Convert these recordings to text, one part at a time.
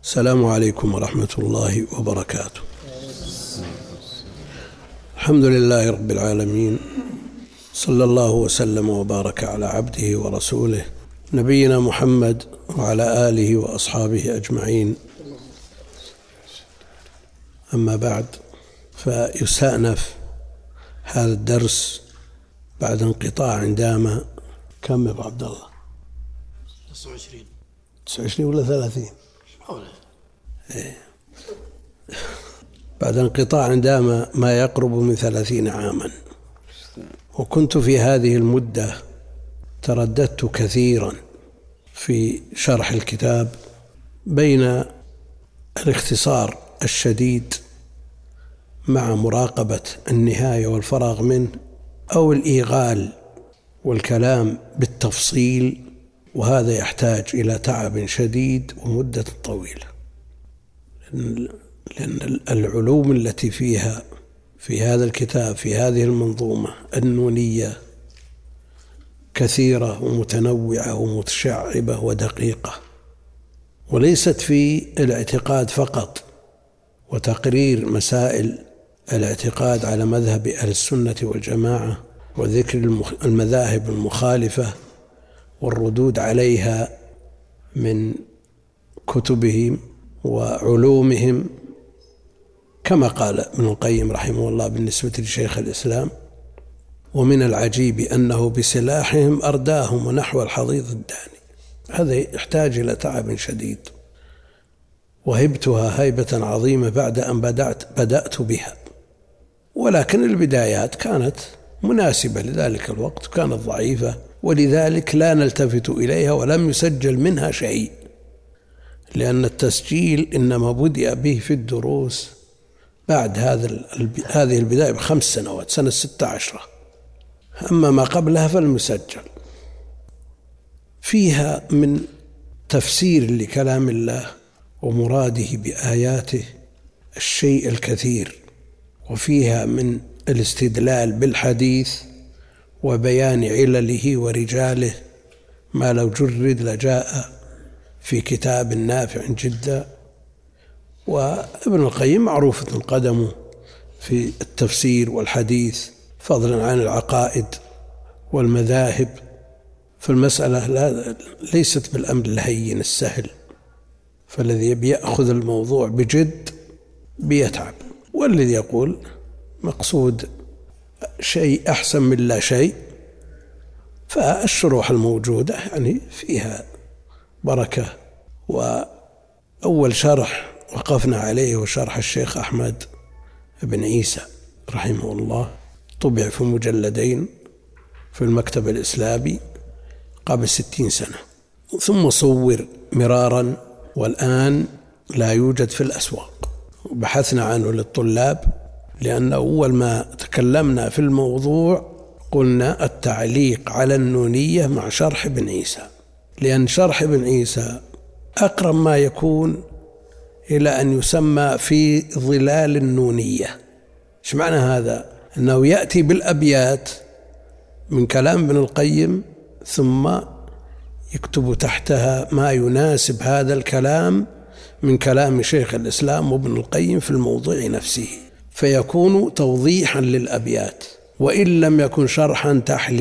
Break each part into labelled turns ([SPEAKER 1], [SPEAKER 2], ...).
[SPEAKER 1] السلام عليكم ورحمة الله وبركاته. الحمد لله رب العالمين، صلى الله وسلم وبارك على عبده ورسوله نبينا محمد وعلى آله وأصحابه أجمعين. أما بعد، فيستأنف هذا الدرس بعد انقطاع دام كم يا أبو عبد الله؟ 29 ولا 30؟ بعد انقطاع دام ما يقرب من 30 عاما، وكنت في هذه المدة ترددت كثيرا في شرح الكتاب بين الاختصار الشديد مع مراقبة النهاية والفراغ منه، أو الإيغال والكلام بالتفصيل، وهذا يحتاج إلى تعب شديد ومدة طويلة، لأن العلوم التي فيها في هذا الكتاب في هذه المنظومة النونية كثيرة ومتنوعة ومتشعبة ودقيقة، وليست في الاعتقاد فقط وتقرير مسائل الاعتقاد على مذهب أهل السنة والجماعة وذكر المذاهب المخالفة والردود عليها من كتبهم وعلومهم، كما قال ابن القيم رحمه الله بالنسبة لشيخ الإسلام: ومن العجيب أنه بسلاحهم أرداهم نحو الحضيض الداني. هذا يحتاج إلى تعب شديد، وهبتها هيبة عظيمة بعد أن بدأت بها، ولكن البدايات كانت مناسبة لذلك الوقت، كانت ضعيفة، ولذلك لا نلتفت إليها ولم يسجل منها شيء، لأن التسجيل إنما بدأ به في الدروس بعد هذه البداية ب5 سنوات، سنة 16. أما ما قبلها فالمسجل فيها من تفسير لكلام الله ومراده بآياته الشيء الكثير، وفيها من الاستدلال بالحديث وبيان علله ورجاله ما لو جرد لجاء في كتاب نافع جدا. وابن القيم معروف قدمه في التفسير والحديث، فضلا عن العقائد والمذاهب، فالمسألة ليست بالأمر الهين السهل، فالذي يأخذ الموضوع بجد بيتعب، والذي يقول مقصود شيء أحسن من لا شيء، فالشروح الموجودة يعني فيها بركة. وأول شرح وقفنا عليه هو شرح الشيخ أحمد بن عيسى رحمه الله، طبع في مجلدين في المكتب الإسلامي قبل 60 سنة، ثم صور مرارا، والآن لا يوجد في الأسواق. بحثنا عنه للطلاب، لأن أول ما تكلمنا في الموضوع قلنا التعليق على النونية مع شرح ابن عيسى، لأن شرح ابن عيسى أقرب ما يكون إلى أن يسمى في ظلال النونية. إيش معنى هذا؟ أنه يأتي بالأبيات من كلام ابن القيم، ثم يكتب تحتها ما يناسب هذا الكلام من كلام شيخ الإسلام وابن القيم في الموضوع نفسه، فيكون توضيحا للأبيات، وإن لم يكن شرحا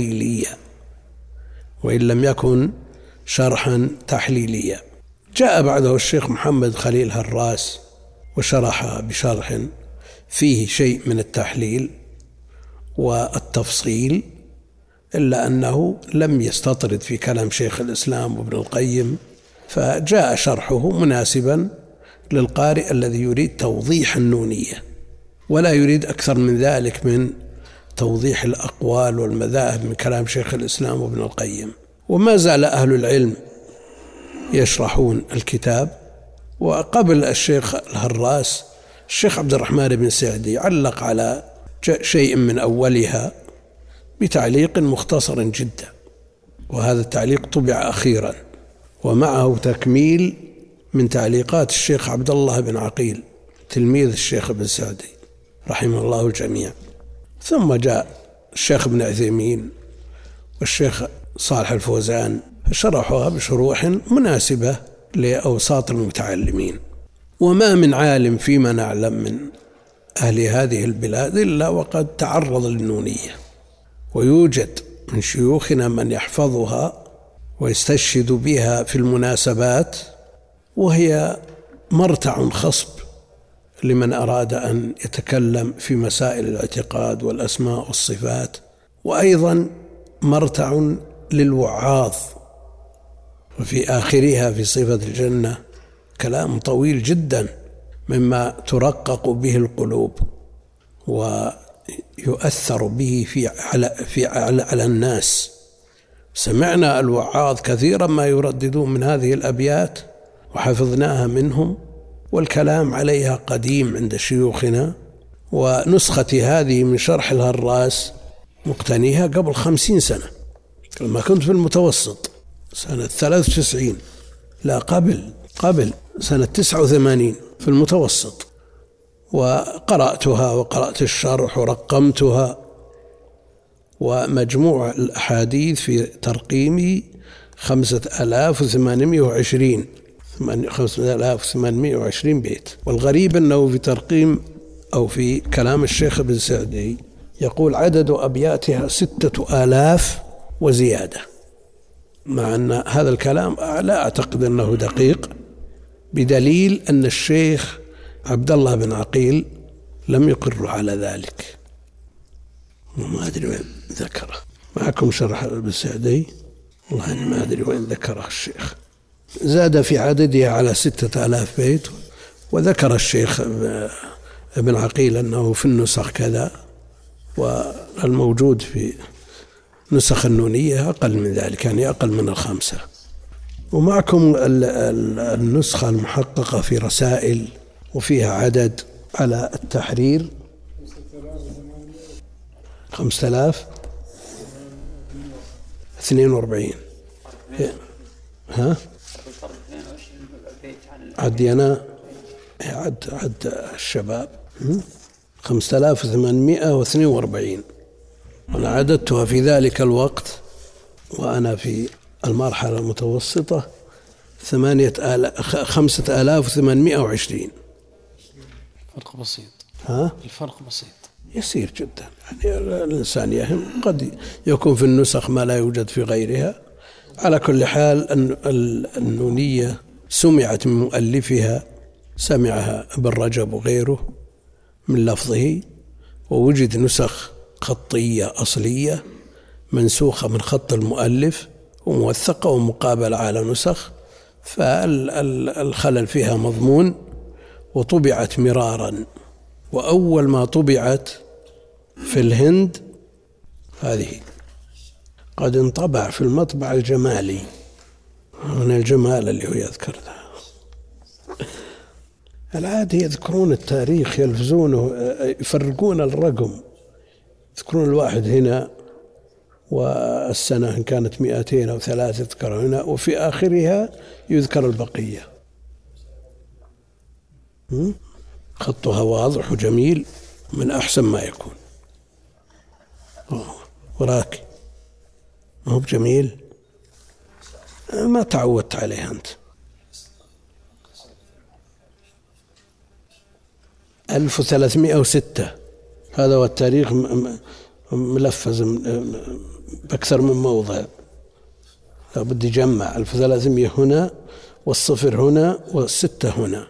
[SPEAKER 1] تحليليا. جاء بعده الشيخ محمد خليل هراس وشرحها بشرح فيه شيء من التحليل والتفصيل، إلا أنه لم يستطرد في كلام شيخ الإسلام وابن القيم، فجاء شرحه مناسبا للقارئ الذي يريد توضيح النونية ولا يريد أكثر من ذلك من توضيح الأقوال والمذاهب من كلام شيخ الإسلام وابن القيم. وما زال أهل العلم يشرحون الكتاب. وقبل الشيخ الهراس الشيخ عبد الرحمن بن سعدي علق على شيء من أولها بتعليق مختصر جدا، وهذا التعليق طبع أخيرا، ومعه تكميل من تعليقات الشيخ عبد الله بن عقيل تلميذ الشيخ ابن سعدي رحمه الله الجميع. ثم جاء الشيخ ابن عثيمين والشيخ صالح الفوزان شرحوها بشروح مناسبة لأوساط المتعلمين. وما من عالم فيما نعلم من أهل هذه البلاد إلا وقد تعرض للنونية، ويوجد من شيوخنا من يحفظها ويستشهد بها في المناسبات، وهي مرتع خصب لمن أراد أن يتكلم في مسائل الاعتقاد والأسماء والصفات، وأيضا مرتع للوعاظ. وفي آخرها في صفة الجنة كلام طويل جدا مما ترقق به القلوب ويؤثر به على الناس. سمعنا الوعاظ كثيرا ما يرددون من هذه الأبيات وحفظناها منهم، والكلام عليها قديم عند شيوخنا. ونسختي هذه من شرح الهراس مقتنيها قبل 50 سنة لما كنت في المتوسط سنة 93، لا قبل سنة 89 في المتوسط، وقرأتها وقرأت الشرح ورقمتها. ومجموع الأحاديث في ترقيمي 5820 بيت. والغريب أنه في ترقيم أو في كلام الشيخ ابن سعدي يقول عدد أبياتها 6000 وزيادة، مع أن هذا الكلام لا أعتقد أنه دقيق، بدليل أن الشيخ عبد الله بن عقيل لم يقر على ذلك، وما أدري وين ذكره. معكم شرح ابن سعدي، والله أنا ما أدري وين ذكره الشيخ. زاد في عددها على 6000 بيت. وذكر الشيخ ابن عقيل أنه في النسخ كذا، والموجود في نسخ النونية أقل من ذلك، يعني أقل من 5. ومعكم النسخة المحققة في رسائل وفيها عدد على التحرير 5042. ها عدي أنا عد الشباب 5842. أنا عددتها في ذلك الوقت وأنا في المرحلة المتوسطة 5820.
[SPEAKER 2] فرق بسيط.
[SPEAKER 1] الفرق بسيط يسير جدا، يعني الإنسان يهم، قد يكون في النسخ ما لا يوجد في غيرها. على كل حال النونية سمعت من مؤلفها، سمعها ابن رجب وغيره من لفظه، ووجد نسخ خطية أصلية منسوخة من خط المؤلف وموثقة ومقابلة على نسخ، فالخلل فيها مضمون، وطبعت مرارا. وأول ما طبعت في الهند هذه قد انطبع في المطبع الجمالي، من الجمال اللي هو يذكر ذا. العادة يذكرون التاريخ، يلفزونه، يفرقون الرقم، يذكرون الواحد هنا والسنة إن كانت 200 أو 3 يذكر هنا، وفي آخرها يذكر البقية. خطها واضح وجميل من أحسن ما يكون. وراك ما هو بجميل؟ ما تعودت عليه أنت. 1306 هذا هو التاريخ، ملفز بأكثر من موضع، لا بدي جمع 1300 هنا والصفر هنا والستة هنا.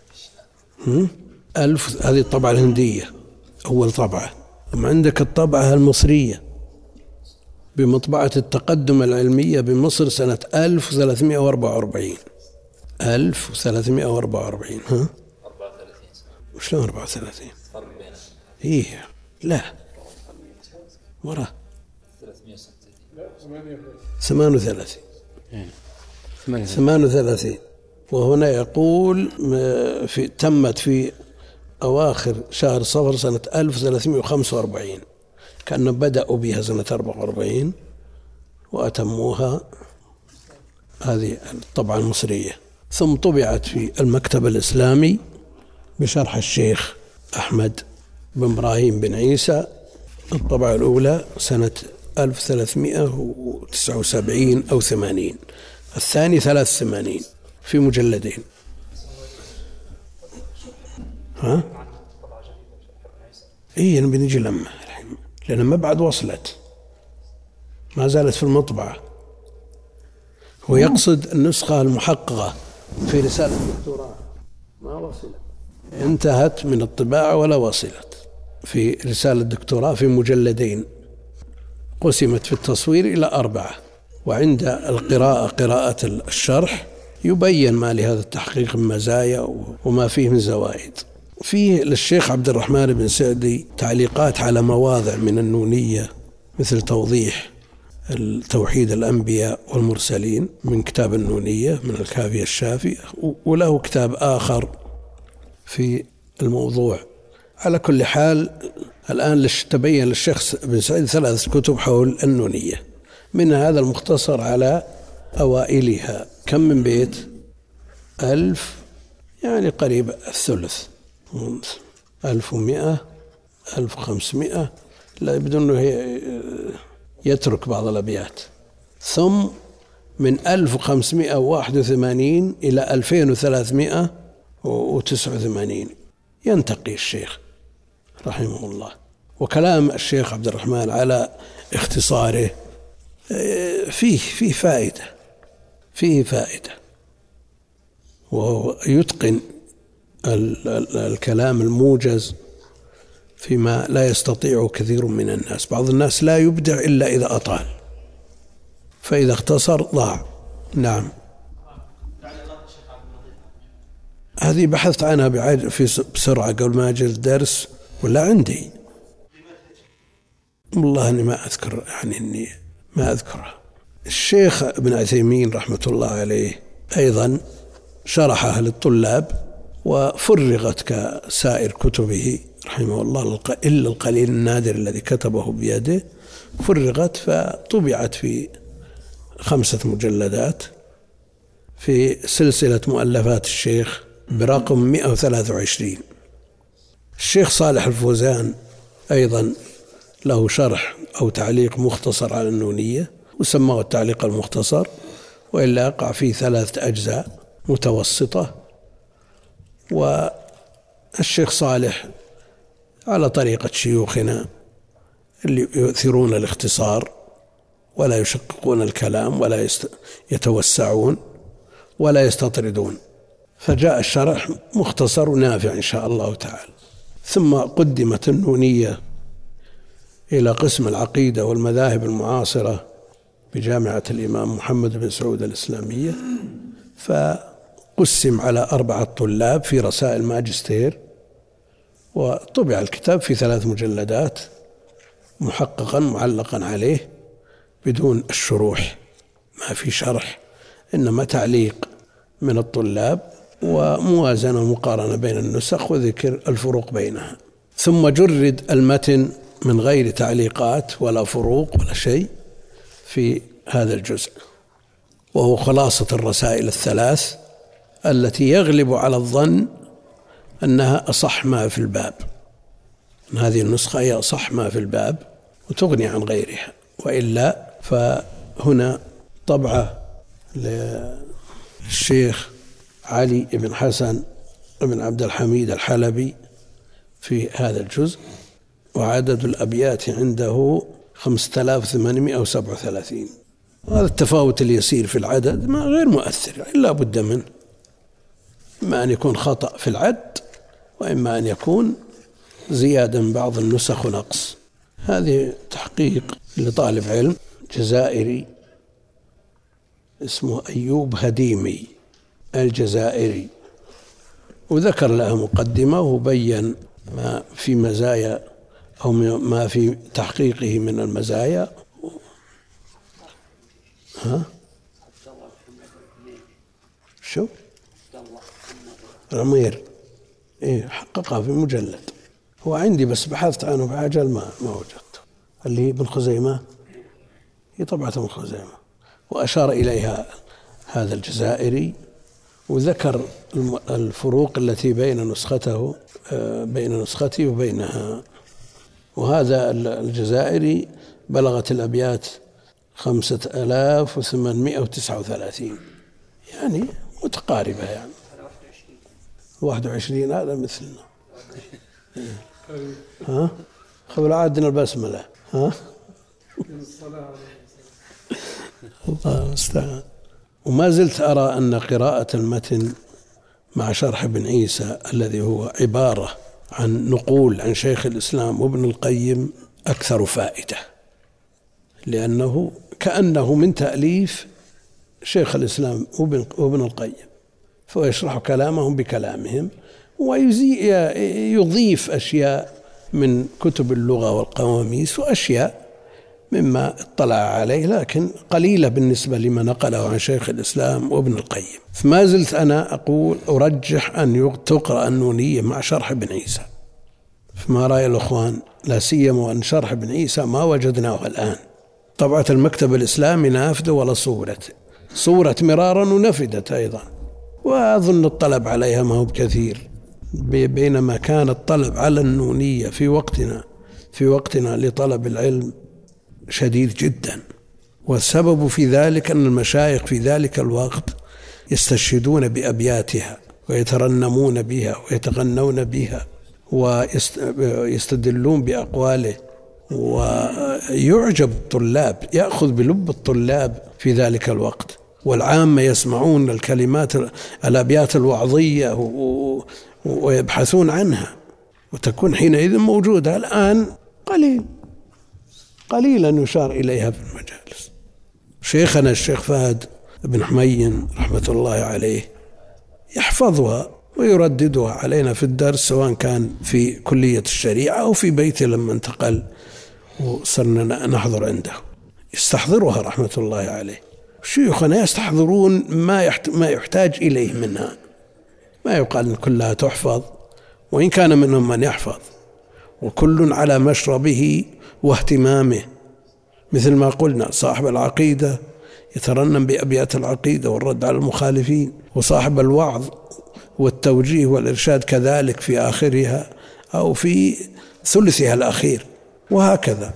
[SPEAKER 1] 1000 هذه الطبعة الهندية أول طبعة. ثم عندك الطبعة المصرية بمطبعة التقدم العلمية بمصر سنة 1344. 1344. 34. وشلون 34؟ إيه لا وراه 38. وهنا يقول تمت في أواخر شهر صفر سنة 1345، كأنه بدأوا بها سنة 44 وأتموها هذه الطبعة المصرية. ثم طبعت في المكتب الإسلامي بشرح الشيخ أحمد بن إبراهيم بن عيسى، الطبعة الأولى سنة 1379 أو 80، الثاني 83 في مجلدين. ها؟ إيه نبي نجي لما الحين، لأن ما بعد وصلت، ما زالت في المطبعة. هو يقصد النسخة المحققة في رسالة الدكتوراه ما وصلت، انتهت من الطباعة ولا وصلت. في رسالة الدكتوراه في مجلدين، قسمت في التصوير إلى 4، وعند القراءة قراءة الشرح يبين ما لهذا التحقيق من مزايا وما فيه من زوائد. فيه للشيخ عبد الرحمن بن سعدي تعليقات على مواضع من النونية، مثل توضيح توحيد الأنبياء والمرسلين من كتاب النونية من الكافية الشافية، وله كتاب آخر في الموضوع. على كل حال الآن تبين للشيخ بن سعيد 3 كتب حول النونية، من هذا المختصر على أوائلها. كم من بيت؟ 1000، يعني قريب الثلث، 1100 1500، لا يبدو أنه يترك بعض الأبيات. ثم من 1581 إلى 2389 ينتقي الشيخ رحمه الله. وكلام الشيخ عبد الرحمن على اختصاره فيه فائدة، وهو يتقن الكلام الموجز فيما لا يستطيع كثير من الناس. بعض الناس لا يبدع إلا إذا أطال، فإذا اختصر ضاع. نعم، هذه بحثت عنها بسرعة قبل ما أجي الدرس، ولا عندي والله أني ما أذكر، يعني أني ما أذكرها. الشيخ ابن عثيمين رحمة الله عليه أيضا شرحها للطلاب، وفرغت كسائر كتبه رحمه الله، إلا القليل النادر الذي كتبه بيده، فرغت فطبعت في 5 مجلدات في سلسلة مؤلفات الشيخ برقم 123. الشيخ صالح الفوزان أيضا له شرح أو تعليق مختصر على النونية، وسماه التعليق المختصر، وإلا يقع فيه 3 أجزاء متوسطة. والشيخ صالح على طريقة شيوخنا اللي يؤثرون الاختصار ولا يشققون الكلام ولا يتوسعون ولا يستطردون، فجاء الشرح مختصر ونافع إن شاء الله تعالى. ثم قدمت النونية إلى قسم العقيدة والمذاهب المعاصرة بجامعة الإمام محمد بن سعود الإسلامية، فقسم على 4 طلاب في رسائل ماجستير، وطبع الكتاب في 3 مجلدات محققا معلقا عليه بدون الشروح، ما في شرح، إنما تعليق من الطلاب وموازنة ومقارنة بين النسخ وذكر الفروق بينها. ثم جرد المتن من غير تعليقات ولا فروق ولا شيء في هذا الجزء، وهو خلاصة الرسائل 3 التي يغلب على الظن أنها أصح ما في الباب. هذه النسخة هي أصح ما في الباب وتغني عن غيرها، وإلا فهنا طبعة للشيخ علي بن حسن بن عبد الحميد الحلبي في هذا الجزء، وعدد الأبيات عنده 5837. هذا التفاوت اليسير في العدد ما غير مؤثر، إلا بد منه، إما أن يكون خطأ في العد، وإما أن يكون زيادة من بعض النسخ ونقص. هذه تحقيق لطالب علم جزائري اسمه أيوب هديمي الجزائري، وذكر لها مقدمة وبين ما في مزايا أو ما في تحقيقه من المزايا. شو رمير حققها في مجلد، هو عندي بس بحثت عنه بعجل ما وجدته، اللي بن خزيمة، هي طبعة بن خزيمة، وأشار إليها هذا الجزائري، وذكر الفروق التي بين نسختي وبينها. وهذا الجزائري بلغت الأبيات 5839، يعني متقاربة، يعني 21 هذا مثلنا. ها قبل عادنا البسملة. ها الله المستعان. وما زلت أرى أن قراءة المتن مع شرح ابن عيسى الذي هو عبارة عن نقول عن شيخ الإسلام وابن القيم أكثر فائدة، لأنه كأنه من تأليف شيخ الإسلام وابن القيم، فيشرح كلامهم بكلامهم ويضيف أشياء من كتب اللغة والقواميس وأشياء مما اطلع عليه، لكن قليلة بالنسبة لما نقله عن شيخ الإسلام وابن القيم. فما زلت أنا أقول أرجح أن تقرأ النونية مع شرح ابن عيسى. فما رأي الأخوان؟ لا سيما أن شرح ابن عيسى ما وجدناه الآن. طبعة المكتب الإسلامي نافذة ولا صورة مرارا ونفدت أيضا، وأظن الطلب عليها ما هو بكثير، بينما كان الطلب على النونية في وقتنا لطلب العلم شديد جدا. والسبب في ذلك أن المشايخ في ذلك الوقت يستشهدون بأبياتها ويترنمون بها ويتغنون بها ويستدلون بأقواله، ويعجب الطلاب، يأخذ بلب الطلاب في ذلك الوقت، والعامة يسمعون الأبيات الوعظية ويبحثون عنها، وتكون حينئذ موجودة. الآن قليلا يشار إليها في المجالس. شيخنا الشيخ فهد بن حمين رحمة الله عليه يحفظها ويرددها علينا في الدرس، سواء كان في كلية الشريعة أو في بيته لما انتقل وصرنا نحضر عنده، يستحضرها رحمة الله عليه. شيوخنا يستحضرون ما يحتاج إليه منها، ما يقال أن كلها تحفظ، وإن كان منهم من يحفظ، وكل على مشربه واهتمامه. مثل ما قلنا صاحب العقيدة يترنم بأبيات العقيدة والرد على المخالفين، وصاحب الوعظ والتوجيه والإرشاد كذلك في آخرها أو في ثلثها الأخير، وهكذا.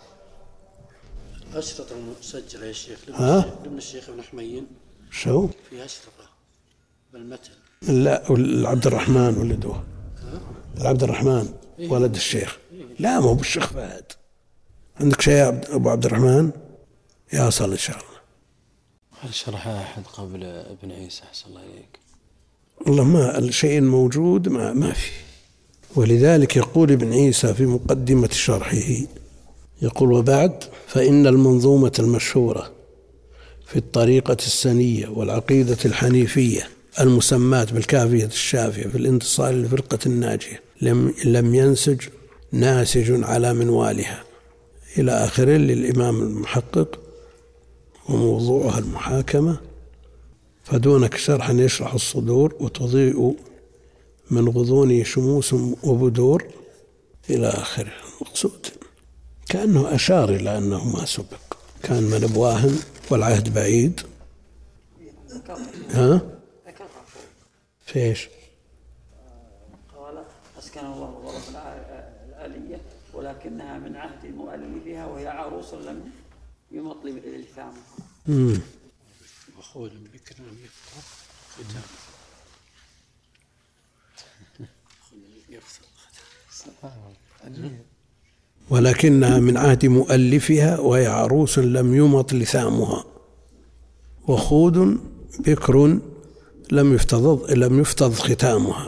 [SPEAKER 2] أشرطة مسجلة يا شيخ لابن الشيخ ابن حمين.
[SPEAKER 1] شو؟
[SPEAKER 2] في أشرطة بالمتن.
[SPEAKER 1] لا، عبد الرحمن ولده. عبد الرحمن ولد الشيخ. لا، مو بالشيخ فهد. عندك شيء أبو عبد الرحمن؟ يصل إن شاء الله.
[SPEAKER 2] هل شرح أحد قبل ابن عيسى أحسن الله إليك؟
[SPEAKER 1] والله ما الشيء موجود ما في. ولذلك يقول ابن عيسى في مقدمة شرحه، يقول: وبعد فإن المنظومة المشهورة في الطريقة السنية والعقيدة الحنيفية المسماة بالكافية الشافية في الانتصار للفرقة الناجية لم ينسج ناسج على منوالها إلى آخره للإمام المحقق، وموضوعها المحاكمة، فدونك شرح يشرح الصدور وتضيء من غضونه شموس وبدور إلى آخره. المقصود كأنه أشار إلى أنه ما سبق، كان من أبواهم والعهد بعيد. ها؟ فيش؟
[SPEAKER 3] قال: أسكن الله الغرف الآلية ولكنها من عهد مؤلفها وهي عروس لم يمطل بالإلثام.
[SPEAKER 2] وخول بكر لم يفطر ختام.
[SPEAKER 1] ولكنها من عهد مؤلفها وهي عروس لم يمط لثامها، وخود بكر لم يفتض ختامها.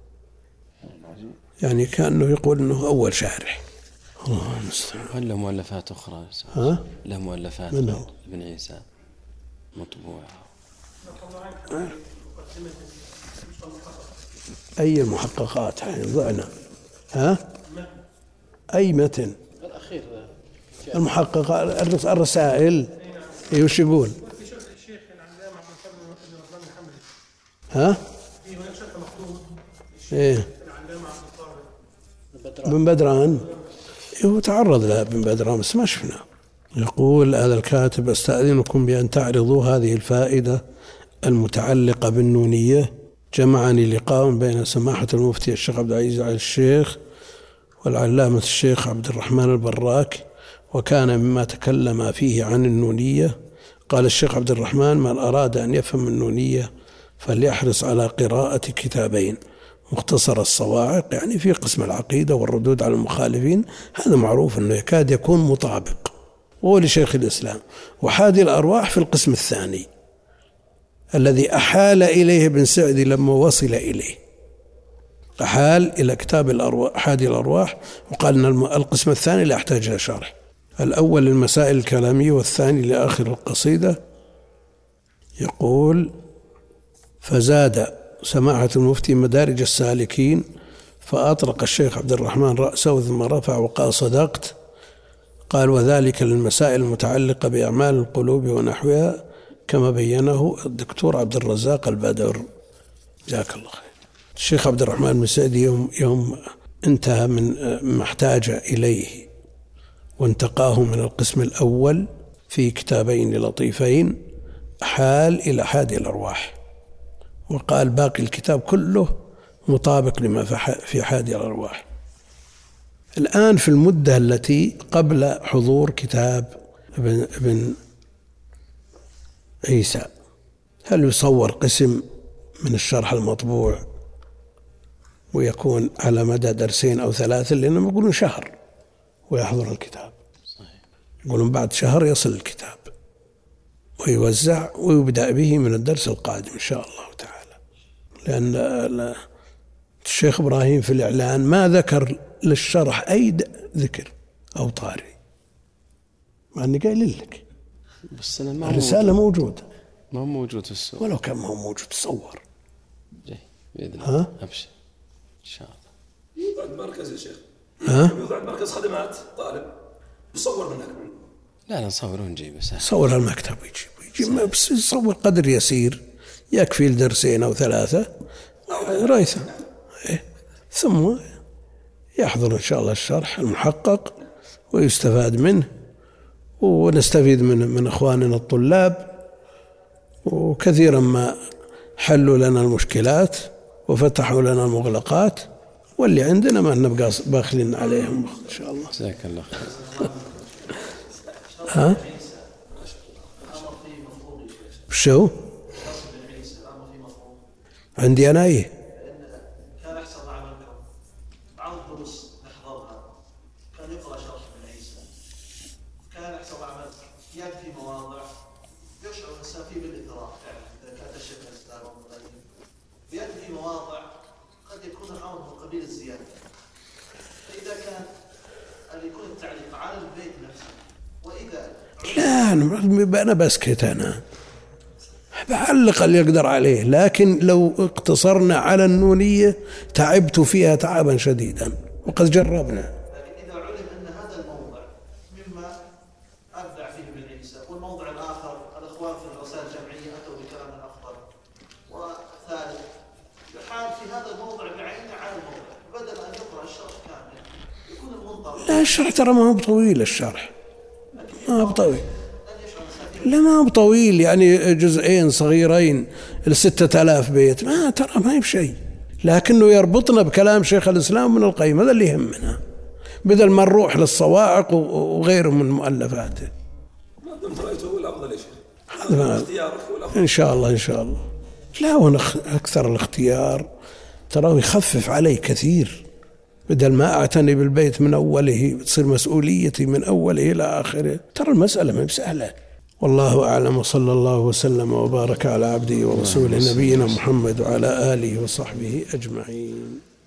[SPEAKER 1] يعني كأنه يقول أنه أول شارح. الله المستعان.
[SPEAKER 2] هل له مؤلفات أخرى؟
[SPEAKER 1] ها؟
[SPEAKER 2] له مؤلفات ابن عيسى مطبوعة؟
[SPEAKER 1] أي المحققات ضعنا؟ ها؟ أي متن؟
[SPEAKER 2] الأخير
[SPEAKER 1] المحققات الرسائل. وش يقول؟ ها؟ إيه؟ بن بدران. هو تعرض لها بن بدران بس ما شفنا. يقول هذا الكاتب: أستأذنكم بأن تعرضوا هذه الفائدة المتعلقة بالنونية. جمعني لقاء بين سماحة المفتي الشيخ عبد العزيز آل الشيخ والعلامة الشيخ عبد الرحمن البراك، وكان مما تكلم فيه عن النونية. قال الشيخ عبد الرحمن: من أراد أن يفهم النونية فليحرص على قراءة كتابين، مختصر الصواعق يعني في قسم العقيدة والردود على المخالفين، هذا معروف أنه يكاد يكون مطابق، وهو لشيخ الإسلام. وحادي الأرواح في القسم الثاني الذي أحال إليه ابن سعدي لما وصل إليه، أحال إلى كتاب الأرواح حادي الأرواح، وقال أن القسم الثاني لا يحتاج إلى شرح، الأول للمسائل الكلامية والثاني لآخر القصيدة. يقول: فزاد سماحة المفتي مدارج السالكين فأطرق الشيخ عبد الرحمن رأسه ثم رفع وقال: صدقت. قال: وذلك للمسائل المتعلقة بأعمال القلوب ونحوها كما بينه الدكتور عبد الرزاق البدر، جزاك الله خير. الشيخ عبد الرحمن بن سعدي يوم انتهى من ما احتاج إليه وانتقاه من القسم الأول في كتابين لطيفين، حال إلى حادي الأرواح، وقال باقي الكتاب كله مطابق لما في حادي الأرواح. الآن في المدة التي قبل حضور كتاب ابن عيسى، هل يصور قسم من الشرح المطبوع ويكون على مدى درسين أو ثلاثة؟ لأنهم يقولون شهر ويحضر الكتاب، يقولون بعد شهر يصل الكتاب ويوزع ويبدأ به من الدرس القادم إن شاء الله تعالى. لأن الشيخ إبراهيم في الإعلان ما ذكر للشرح أي ذكر أو طاري، مع أني قايل لك
[SPEAKER 2] بس أنا
[SPEAKER 1] الرسالة موجودة،
[SPEAKER 2] ما هو موجود في السوق،
[SPEAKER 1] ولو كان ما هو موجود صور.
[SPEAKER 2] جاي بإذن الله. أبشر إن شاء الله.
[SPEAKER 4] يوضع مركز يا شيخ، يوضع مركز خدمات طالب يصور منك.
[SPEAKER 2] لا نصور ونجيب، بس
[SPEAKER 1] صور المكتب يجيب بس يصور قدر يسير يكفي لدرسين أو ثلاثة رأيته، ثم يحضر إن شاء الله الشرح المحقق ويستفاد منه، ونستفيد من أخواننا الطلاب، وكثيرا ما حلوا لنا المشكلات وفتحوا لنا المغلقات، واللي عندنا ما نبقى باخلين عليهم إن شاء الله.
[SPEAKER 2] جزاك الله خير.
[SPEAKER 1] ها؟ شو؟ عندي أنا إيه؟
[SPEAKER 5] كان يحصل عملكم بعض الدروس نحضرها كان يقرأ شرح ابن عيسى، كان يحصل عمل يأتي في مواضع يشعر الإنسان فيه بالإثراء فعلا إذا كان الشيخ الإسلام أو المغني يأتي في مواضع قد يكون الأمر من قبيل الزيادة، فإذا كان أن يكون التعليق على البيت نفسه، وإذا
[SPEAKER 1] لا أنا بسكت، أنا بعلق اللي يقدر عليه، لكن لو اقتصرنا على النونية تعبت فيها تعبا شديدا وقد جربنا.
[SPEAKER 5] لكن إذا علم أن هذا الموضع مما أبدع فيه ابن عيسى، والموضع الآخر الأخوان في الرسائل الجمعية أتوا بكلام أفضل، وثالث يحال في هذا الموضع بعينه على الموضع بدل أن يقرأ الشرح كامل يكون المنطق.
[SPEAKER 1] لا الشرح ترى ما هو بطويل، الشرح ما هو بطويل، لا ما هو بطويل، يعني جزئين صغيرين 6000 بيت، ما ترى ما هي بشيء، لكنه يربطنا بكلام شيخ الإسلام من القيم، هذا اللي يهمنا، بدل ما نروح للصواعق وغيره من مؤلفاته.
[SPEAKER 4] ما دمت رأيته هو الأفضل يا شيخ،
[SPEAKER 1] هذا
[SPEAKER 4] اختيارك هو الأفضل
[SPEAKER 1] إن شاء الله إن شاء الله. لا أكثر الاختيار تراه يخفف علي كثير، بدل ما أعتني بالبيت من أوله تصير مسؤوليتي من أوله إلى آخره، ترى المسألة ما بسهلة. والله أعلم، وصلى الله وسلم وبارك على عبده ورسوله نبينا محمد وعلى آله وصحبه أجمعين.